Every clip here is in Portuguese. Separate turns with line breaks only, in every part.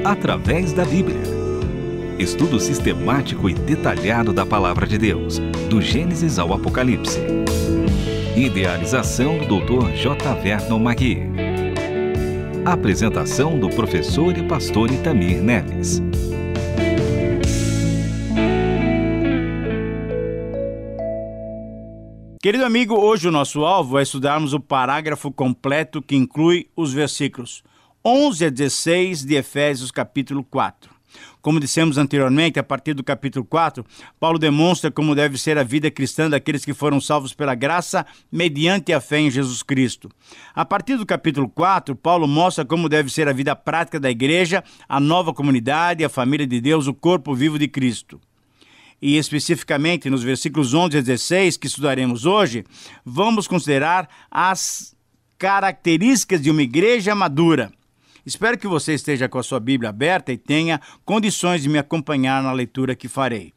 através da Bíblia. Estudo sistemático e detalhado da Palavra de Deus, do Gênesis ao Apocalipse. Idealização do Dr. J. Vernon Magui. Apresentação do professor e pastor Itamir Neves.
Querido amigo, hoje o nosso alvo é estudarmos o parágrafo completo que inclui os versículos 11 a 16 de Efésios capítulo 4. Como dissemos anteriormente, a partir do capítulo 4, Paulo demonstra como deve ser a vida cristã daqueles que foram salvos pela graça mediante a fé em Jesus Cristo. A partir do capítulo 4, Paulo mostra como deve ser a vida prática da igreja, a nova comunidade, a família de Deus, o corpo vivo de Cristo. E especificamente nos versículos 11 a 16, que estudaremos hoje, vamos considerar as características de uma igreja madura. Espero que você esteja com a sua Bíblia aberta e tenha condições de me acompanhar na leitura que farei.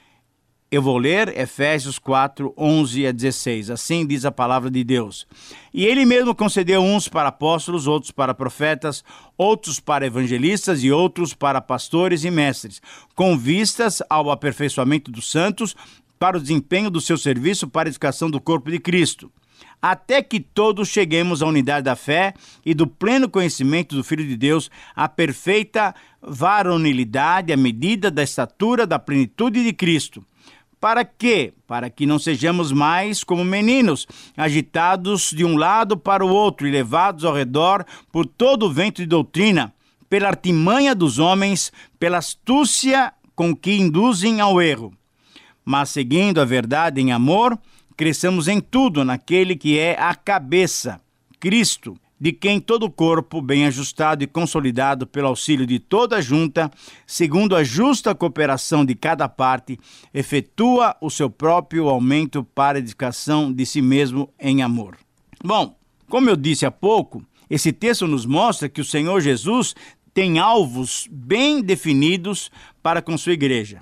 Eu vou ler Efésios 4, 11 a 16. Assim diz a palavra de Deus. E ele mesmo concedeu uns para apóstolos, outros para profetas, outros para evangelistas e outros para pastores e mestres, com vistas ao aperfeiçoamento dos santos, para o desempenho do seu serviço para a edificação do corpo de Cristo, até que todos cheguemos à unidade da fé e do pleno conhecimento do Filho de Deus, à perfeita varonilidade, à medida da estatura da plenitude de Cristo. Para quê? Para que não sejamos mais como meninos, agitados de um lado para o outro e levados ao redor por todo o vento de doutrina, pela artimanha dos homens, pela astúcia com que induzem ao erro. Mas seguindo a verdade em amor, cresçamos em tudo naquele que é a cabeça, Cristo, de quem todo o corpo, bem ajustado e consolidado pelo auxílio de toda a junta, segundo a justa cooperação de cada parte, efetua o seu próprio aumento para a edificação de si mesmo em amor. Bom, como eu disse há pouco, esse texto nos mostra que o Senhor Jesus tem alvos bem definidos para com sua igreja.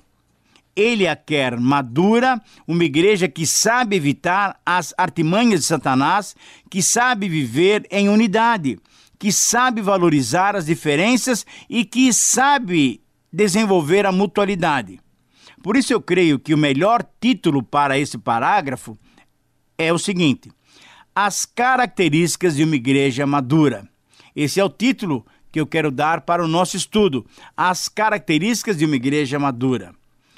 Ele a quer madura, uma igreja que sabe evitar as artimanhas de Satanás, que sabe viver em unidade, que sabe valorizar as diferenças e que sabe desenvolver a mutualidade. Por isso eu creio que o melhor título para esse parágrafo é o seguinte: as características de uma igreja madura. Esse é o título que eu quero dar para o nosso estudo, as características de uma igreja madura.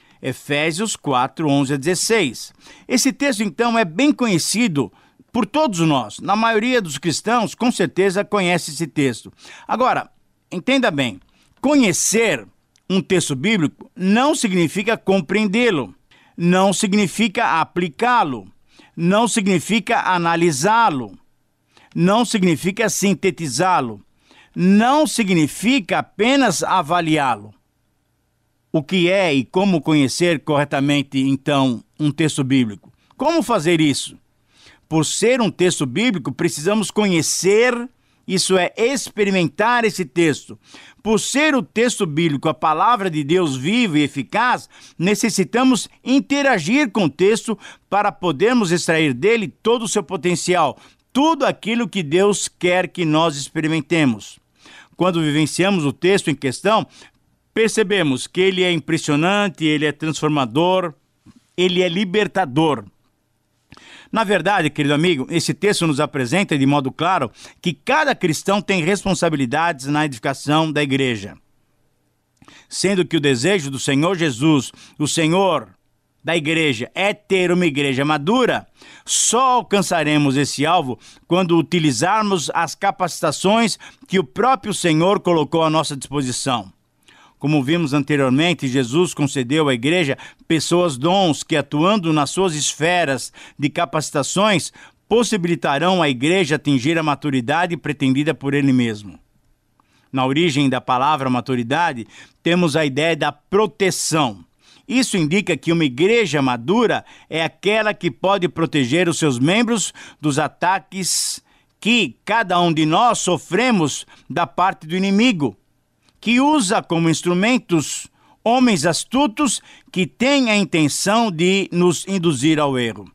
Efésios 4, 11 a 16. Esse texto, então, é bem conhecido por todos nós. Na maioria dos cristãos, com certeza, conhece esse texto. Agora, entenda bem, conhecer um texto bíblico não significa compreendê-lo, não significa aplicá-lo, não significa analisá-lo, não significa sintetizá-lo, não significa apenas avaliá-lo. O que é e como conhecer corretamente, então, um texto bíblico? Como fazer isso? Por ser um texto bíblico, precisamos conhecer, isso é, experimentar esse texto. Por ser o texto bíblico, a palavra de Deus viva e eficaz, necessitamos interagir com o texto para podermos extrair dele todo o seu potencial, tudo aquilo que Deus quer que nós experimentemos. Quando vivenciamos o texto em questão, percebemos que ele é impressionante, ele é transformador, ele é libertador. Na verdade, querido amigo, esse texto nos apresenta de modo claro que cada cristão tem responsabilidades na edificação da igreja. Sendo que o desejo do Senhor Jesus, o Senhor da igreja, é ter uma igreja madura, só alcançaremos esse alvo quando utilizarmos as capacitações que o próprio Senhor colocou à nossa disposição. Como vimos anteriormente, Jesus concedeu à igreja pessoas dons que, atuando nas suas esferas de capacitações, possibilitarão à igreja atingir a maturidade pretendida por ele mesmo. Na origem da palavra maturidade, temos a ideia da proteção. Isso indica que uma igreja madura é aquela que pode proteger os seus membros dos ataques que cada um de nós sofremos da parte do inimigo, que usa como instrumentos homens astutos que têm a intenção de nos induzir ao erro.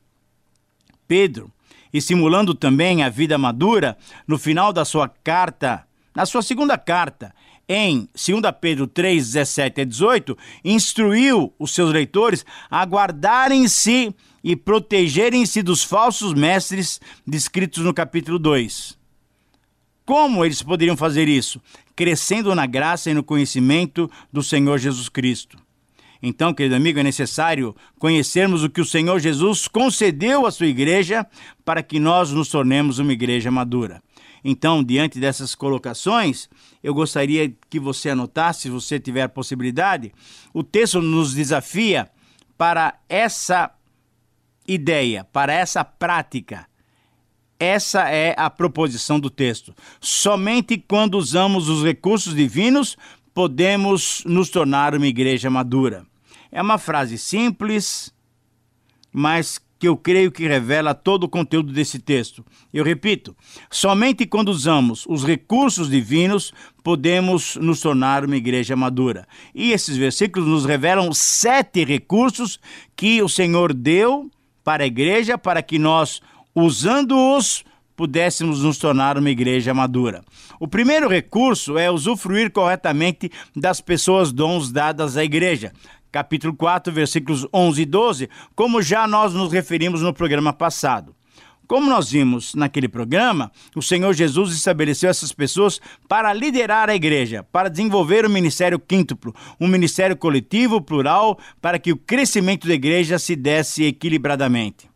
Pedro, estimulando também a vida madura, no final da sua carta, na sua segunda carta, em 2 Pedro 3, 17 a 18, instruiu os seus leitores a guardarem-se e protegerem-se dos falsos mestres descritos no capítulo 2. Como eles poderiam fazer isso? Crescendo na graça e no conhecimento do Senhor Jesus Cristo. Então, querido amigo, é necessário conhecermos o que o Senhor Jesus concedeu à sua igreja para que nós nos tornemos uma igreja madura. Então, diante dessas colocações, eu gostaria que você anotasse, se você tiver a possibilidade, o texto nos desafia para essa ideia, para essa prática. Essa é a proposição do texto. Somente quando usamos os recursos divinos, podemos nos tornar uma igreja madura. É uma frase simples, mas que eu creio que revela todo o conteúdo desse texto. Eu repito, somente quando usamos os recursos divinos, podemos nos tornar uma igreja madura. E esses versículos nos revelam 7 recursos que o Senhor deu para a igreja, para que nós, usando-os, pudéssemos nos tornar uma igreja madura. O primeiro recurso é usufruir corretamente das pessoas dons dadas à igreja. Capítulo 4, versículos 11 e 12, como já nós nos referimos no programa passado. Como nós vimos naquele programa, o Senhor Jesus estabeleceu essas pessoas para liderar a igreja, para desenvolver o ministério quíntuplo, um ministério coletivo, plural, para que o crescimento da igreja se desse equilibradamente.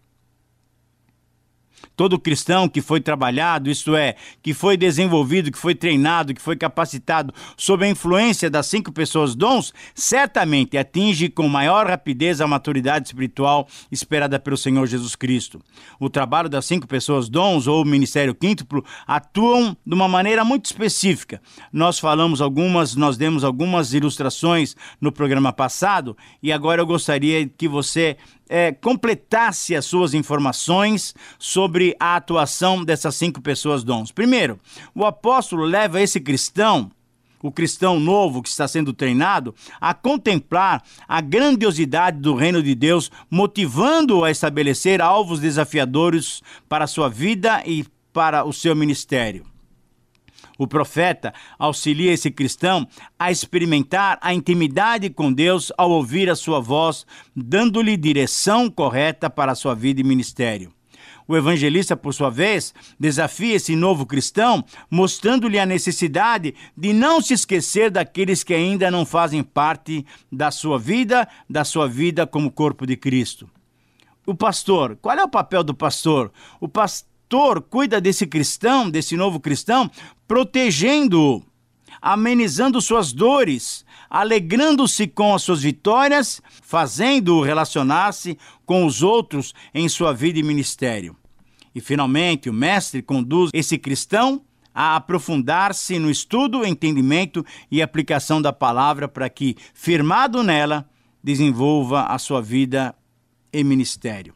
Todo cristão que foi trabalhado, isto é, que foi desenvolvido, que foi treinado, que foi capacitado sob a influência das 5 pessoas dons, certamente atinge com maior rapidez a maturidade espiritual esperada pelo Senhor Jesus Cristo. O trabalho das 5 pessoas dons, ou ministério quíntuplo, atuam de uma maneira muito específica. Nós demos algumas ilustrações no programa passado, e agora eu gostaria que você completasse as suas informações sobre a atuação dessas 5 pessoas dons. Primeiro, o apóstolo leva esse cristão, o cristão novo que está sendo treinado, a contemplar a grandiosidade do reino de Deus, motivando-o a estabelecer alvos desafiadores para a sua vida e para o seu ministério. O profeta auxilia esse cristão a experimentar a intimidade com Deus ao ouvir a sua voz, dando-lhe direção correta para a sua vida e ministério. O evangelista, por sua vez, desafia esse novo cristão, mostrando-lhe a necessidade de não se esquecer daqueles que ainda não fazem parte da sua vida como corpo de Cristo. O pastor, qual é o papel do pastor? O pastor cuida desse cristão, desse novo cristão, protegendo-o, amenizando suas dores, alegrando-se com as suas vitórias, fazendo-o relacionar-se com os outros em sua vida e ministério. E, finalmente, o mestre conduz esse cristão a aprofundar-se no estudo, entendimento e aplicação da palavra para que, firmado nela, desenvolva a sua vida e ministério.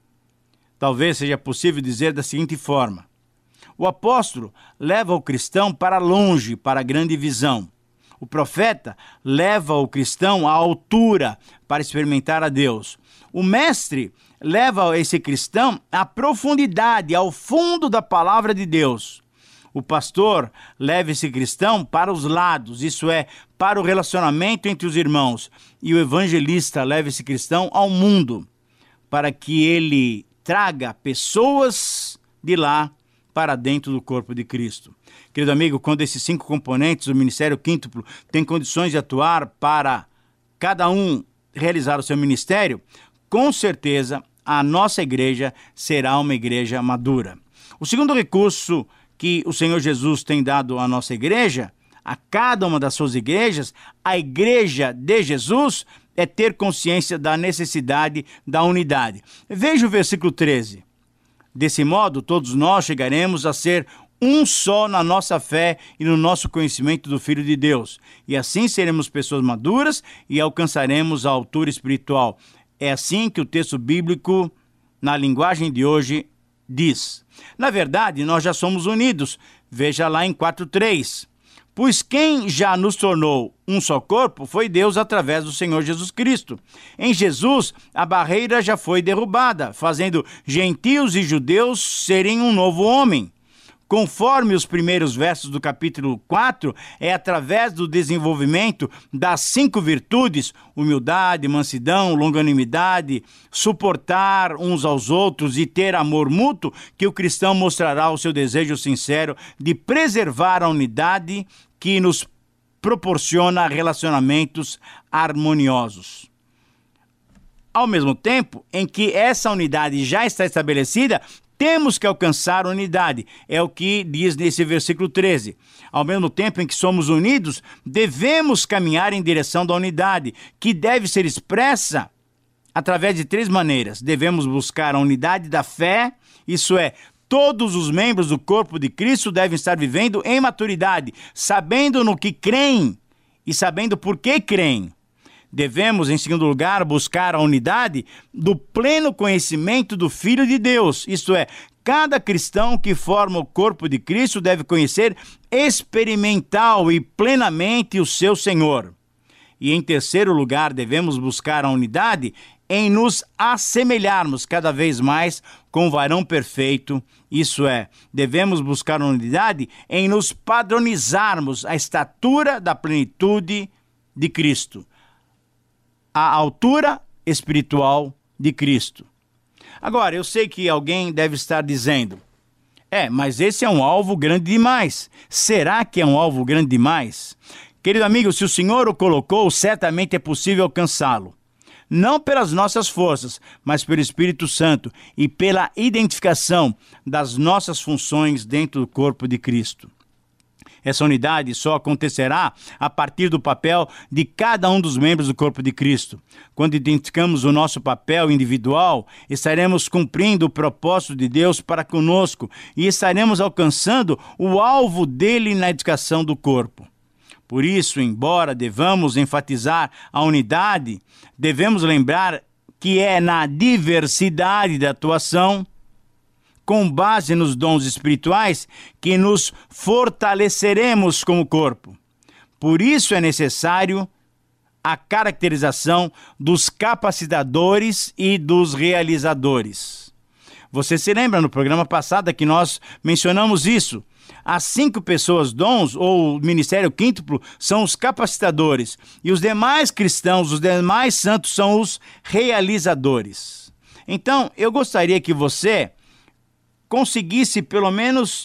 Talvez seja possível dizer da seguinte forma: o apóstolo leva o cristão para longe, para a grande visão. O profeta leva o cristão à altura para experimentar a Deus. O mestre leva esse cristão à profundidade, ao fundo da palavra de Deus. O pastor leva esse cristão para os lados, isso é, para o relacionamento entre os irmãos. E o evangelista leva esse cristão ao mundo, para que ele traga pessoas de lá para dentro do corpo de Cristo. Querido amigo, quando esses 5 componentes do ministério quíntuplo têm condições de atuar para cada um realizar o seu ministério, com certeza a nossa igreja será uma igreja madura. O segundo recurso que o Senhor Jesus tem dado à nossa igreja, a cada uma das suas igrejas, a igreja de Jesus, é ter consciência da necessidade da unidade. Veja o versículo 13. Desse modo, todos nós chegaremos a ser um só na nossa fé e no nosso conhecimento do Filho de Deus. E assim seremos pessoas maduras e alcançaremos a altura espiritual. É assim que o texto bíblico, na linguagem de hoje, diz. Na verdade, nós já somos unidos. Veja lá em 4:3. Pois quem já nos tornou um só corpo foi Deus através do Senhor Jesus Cristo. Em Jesus, a barreira já foi derrubada, fazendo gentios e judeus serem um novo homem. conforme os primeiros versos do capítulo 4, é através do desenvolvimento das 5 virtudes, humildade, mansidão, longanimidade, suportar uns aos outros e ter amor mútuo, que o cristão mostrará o seu desejo sincero de preservar a unidade que nos proporciona relacionamentos harmoniosos. Ao mesmo tempo em que essa unidade já está estabelecida, temos que alcançar a unidade. É o que diz nesse versículo 13. Ao mesmo tempo em que somos unidos, devemos caminhar em direção da unidade, que deve ser expressa através de 3 maneiras. Devemos buscar a unidade da fé, isso é, todos os membros do corpo de Cristo devem estar vivendo em maturidade, sabendo no que creem e sabendo por que creem. Devemos, em segundo lugar, buscar a unidade do pleno conhecimento do Filho de Deus. Isto é, cada cristão que forma o corpo de Cristo deve conhecer experimental e plenamente o seu Senhor. E, em terceiro lugar, devemos buscar a unidade em nos assemelharmos cada vez mais com o varão perfeito. Isso é, devemos buscar a unidade em nos padronizarmos à estatura da plenitude de Cristo, à altura espiritual de Cristo. Agora, eu sei que alguém deve estar dizendo, mas esse é um alvo grande demais. Será que é um alvo grande demais? Querido amigo, se o Senhor o colocou, certamente é possível alcançá-lo. Não pelas nossas forças, mas pelo Espírito Santo e pela identificação das nossas funções dentro do corpo de Cristo. Essa unidade só acontecerá a partir do papel de cada um dos membros do corpo de Cristo. Quando identificamos o nosso papel individual, estaremos cumprindo o propósito de Deus para conosco e estaremos alcançando o alvo dele na edificação do corpo. Por isso, embora devamos enfatizar a unidade, devemos lembrar que é na diversidade da atuação, com base nos dons espirituais, que nos fortaleceremos como corpo. Por isso é necessário a caracterização dos capacitadores e dos realizadores. Você se lembra no programa passado que nós mencionamos isso? As 5 pessoas dons, ou ministério quíntuplo, são os capacitadores. E os demais cristãos, os demais santos, são os realizadores. Então, eu gostaria que você conseguisse, pelo menos,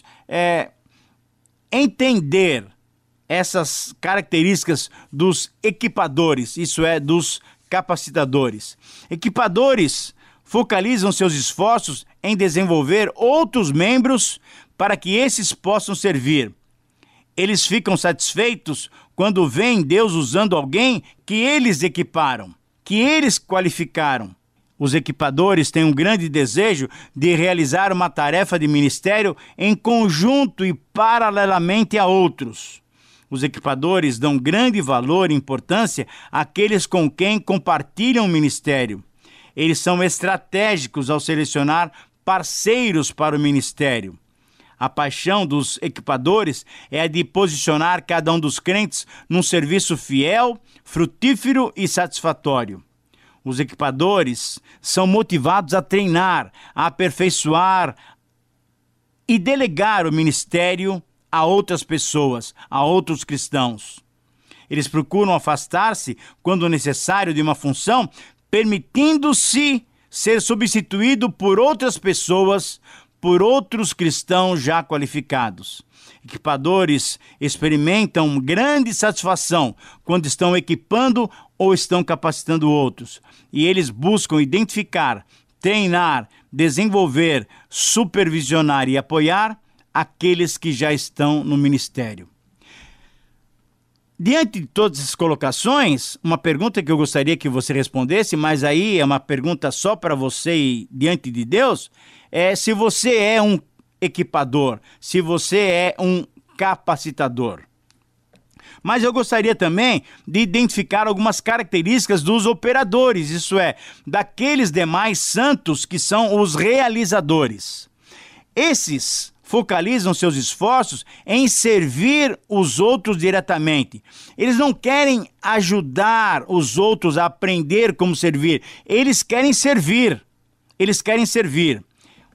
entender essas características dos equipadores, isso é, dos capacitadores. Equipadores focalizam seus esforços em desenvolver outros membros para que esses possam servir. Eles ficam satisfeitos quando veem Deus usando alguém que eles equiparam, que eles qualificaram. Os equipadores têm um grande desejo de realizar uma tarefa de ministério em conjunto e paralelamente a outros. Os equipadores dão grande valor e importância àqueles com quem compartilham o ministério. Eles são estratégicos ao selecionar parceiros para o ministério. A paixão dos equipadores é a de posicionar cada um dos crentes num serviço fiel, frutífero e satisfatório. Os equipadores são motivados a treinar, a aperfeiçoar e delegar o ministério a outras pessoas, a outros cristãos. Eles procuram afastar-se, quando necessário, de uma função, permitindo-se ser substituído por outras pessoas, por outros cristãos já qualificados. Equipadores experimentam grande satisfação quando estão equipando ou estão capacitando outros. E eles buscam identificar, treinar, desenvolver, supervisionar e apoiar aqueles que já estão no ministério. Diante de todas essas colocações, uma pergunta que eu gostaria que você respondesse, mas aí é uma pergunta só para você e diante de Deus, é se você é um equipador, se você é um capacitador. Mas eu gostaria também de identificar algumas características dos operadores, isso é, daqueles demais santos que são os realizadores. Esses focalizam seus esforços em servir os outros diretamente. Eles não querem ajudar os outros a aprender como servir, eles querem servir. Eles querem servir.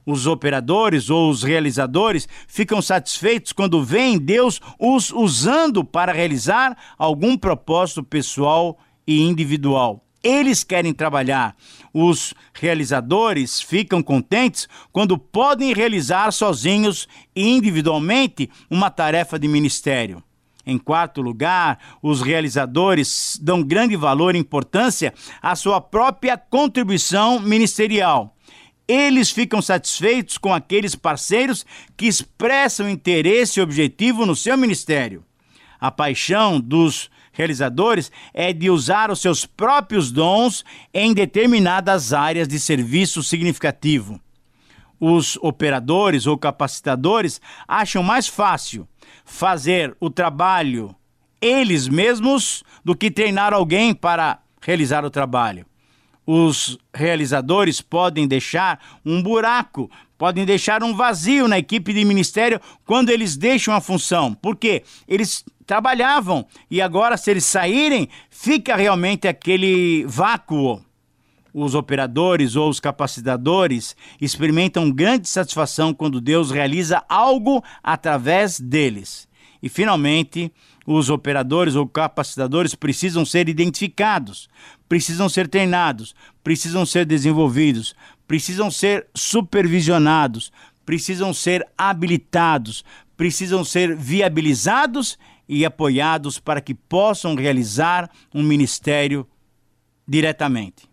Os operadores ou os realizadores ficam satisfeitos quando veem Deus os usando para realizar algum propósito pessoal e individual. Eles querem trabalhar. Os realizadores ficam contentes quando podem realizar sozinhos e individualmente uma tarefa de ministério. Em quarto lugar, os realizadores dão grande valor e importância à sua própria contribuição ministerial. Eles ficam satisfeitos com aqueles parceiros que expressam interesse e objetivo no seu ministério. A paixão dos realizadores é de usar os seus próprios dons em determinadas áreas de serviço significativo. Os operadores ou capacitadores acham mais fácil fazer o trabalho eles mesmos do que treinar alguém para realizar o trabalho. Os realizadores podem deixar um buraco, podem deixar um vazio na equipe de ministério quando eles deixam a função. Por quê? Eles trabalhavam e agora, se eles saírem, fica realmente aquele vácuo. Os operadores ou os capacitadores experimentam grande satisfação quando Deus realiza algo através deles. E, finalmente, os operadores ou capacitadores precisam ser identificados, precisam ser treinados, precisam ser desenvolvidos, precisam ser supervisionados, precisam ser habilitados, precisam ser viabilizados e apoiados para que possam realizar um ministério diretamente.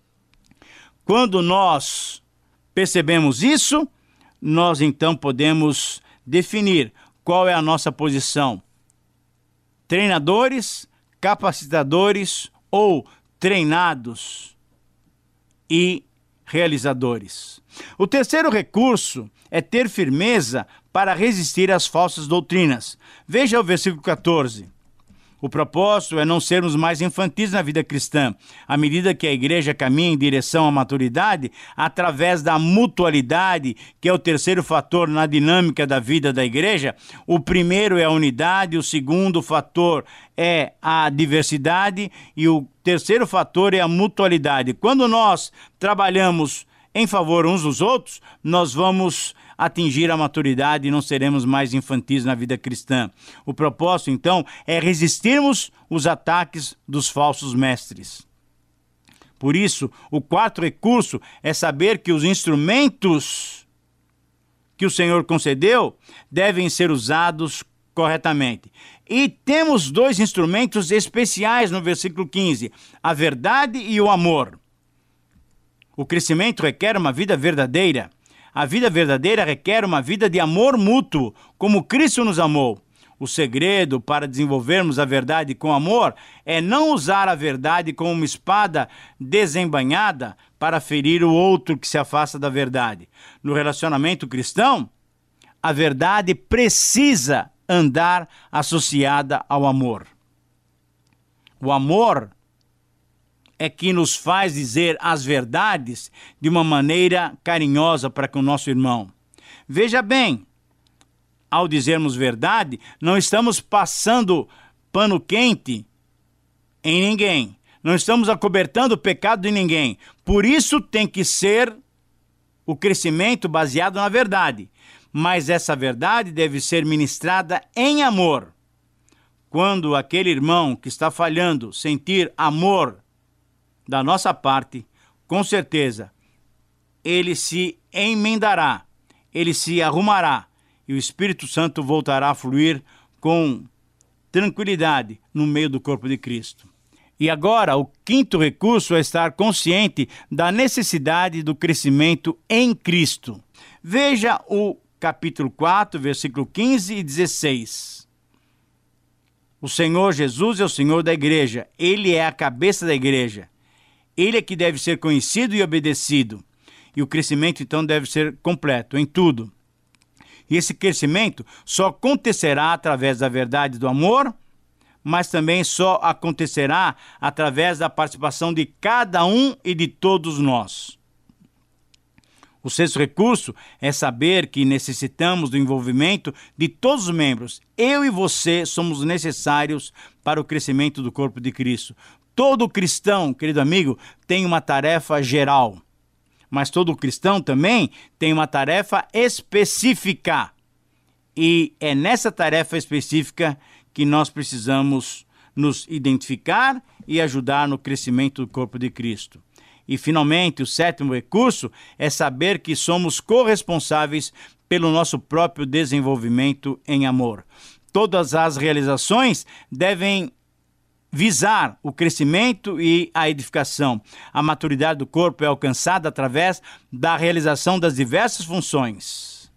Quando nós percebemos isso, nós então podemos definir qual é a nossa posição. Treinadores, capacitadores ou treinados e realizadores. O terceiro recurso é ter firmeza para resistir às falsas doutrinas. Veja o versículo 14. O propósito é não sermos mais infantis na vida cristã. À medida que a igreja caminha em direção à maturidade, através da mutualidade, que é o terceiro fator na dinâmica da vida da igreja, o primeiro é a unidade, o segundo fator é a diversidade e o terceiro fator é a mutualidade. Quando nós trabalhamos em favor uns dos outros, nós vamos atingir a maturidade e não seremos mais infantis na vida cristã. O propósito, então, é resistirmos os ataques dos falsos mestres. Por isso, o quarto recurso é saber que os instrumentos que o Senhor concedeu devem ser usados corretamente. E temos dois instrumentos especiais no versículo 15, a verdade e o amor. O crescimento requer uma vida verdadeira. A vida verdadeira requer uma vida de amor mútuo, como Cristo nos amou. O segredo para desenvolvermos a verdade com amor é não usar a verdade como uma espada desembainhada para ferir o outro que se afasta da verdade. No relacionamento cristão, a verdade precisa andar associada ao amor. O amor é que nos faz dizer as verdades de uma maneira carinhosa para com o nosso irmão. Veja bem, ao dizermos verdade, não estamos passando pano quente em ninguém. Não estamos acobertando o pecado de ninguém. Por isso tem que ser o crescimento baseado na verdade. Mas essa verdade deve ser ministrada em amor. Quando aquele irmão que está falhando sentir amor da nossa parte, com certeza, ele se emendará, ele se arrumará e o Espírito Santo voltará a fluir com tranquilidade no meio do corpo de Cristo. E agora, o quinto recurso é estar consciente da necessidade do crescimento em Cristo. Veja o capítulo 4, versículo 15 e 16. O Senhor Jesus é o Senhor da igreja, Ele é a cabeça da igreja. Ele é que deve ser conhecido e obedecido. E o crescimento, então, deve ser completo em tudo. E esse crescimento só acontecerá através da verdade do amor, mas também só acontecerá através da participação de cada um e de todos nós. O sexto recurso é saber que necessitamos do envolvimento de todos os membros. Eu e você somos necessários para o crescimento do corpo de Cristo. Todo cristão, querido amigo, tem uma tarefa geral, Mas todo cristão também tem uma tarefa específica. E é nessa tarefa específica que nós precisamos nos identificar e ajudar no crescimento do corpo de Cristo. E, finalmente, o 7º recurso é saber que somos corresponsáveis pelo nosso próprio desenvolvimento em amor. Todas as realizações devem visar o crescimento e a edificação. A maturidade do corpo é alcançada através da realização das diversas funções.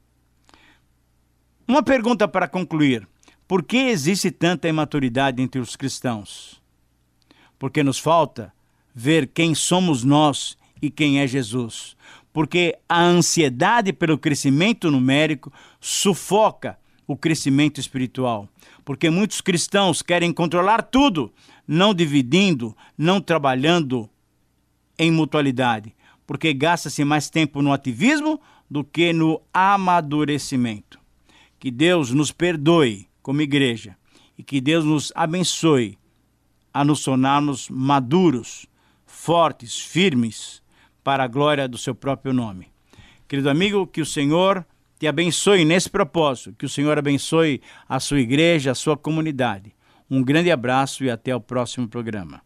Uma pergunta para concluir. Por que existe tanta imaturidade entre os cristãos? Porque nos falta ver quem somos nós e quem é Jesus. Porque a ansiedade pelo crescimento numérico sufoca o crescimento espiritual. Porque muitos cristãos querem controlar tudo, não dividindo, não trabalhando em mutualidade. Porque gasta-se mais tempo no ativismo do que no amadurecimento. Que Deus nos perdoe como igreja e que Deus nos abençoe a nos tornarmos maduros, fortes, firmes, para a glória do seu próprio nome. Querido amigo, que o Senhor te abençoe nesse propósito, que o Senhor abençoe a sua igreja, a sua comunidade. Um grande abraço e até o próximo programa.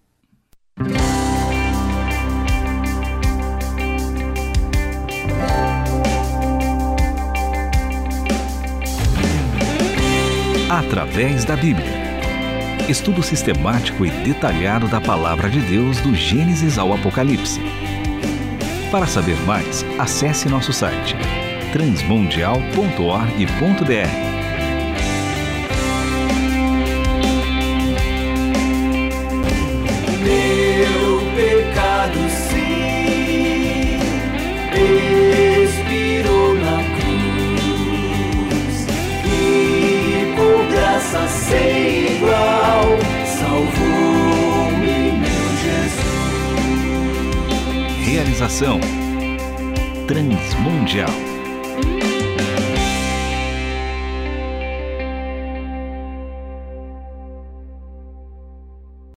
Através da Bíblia. Estudo sistemático e detalhado da Palavra de Deus do Gênesis ao Apocalipse. Para saber mais, acesse nosso site transmundial.org.br.
Meu pecado sim expirou na cruz e por graça sem igual salvou-me meu Jesus.
Realização Transmundial.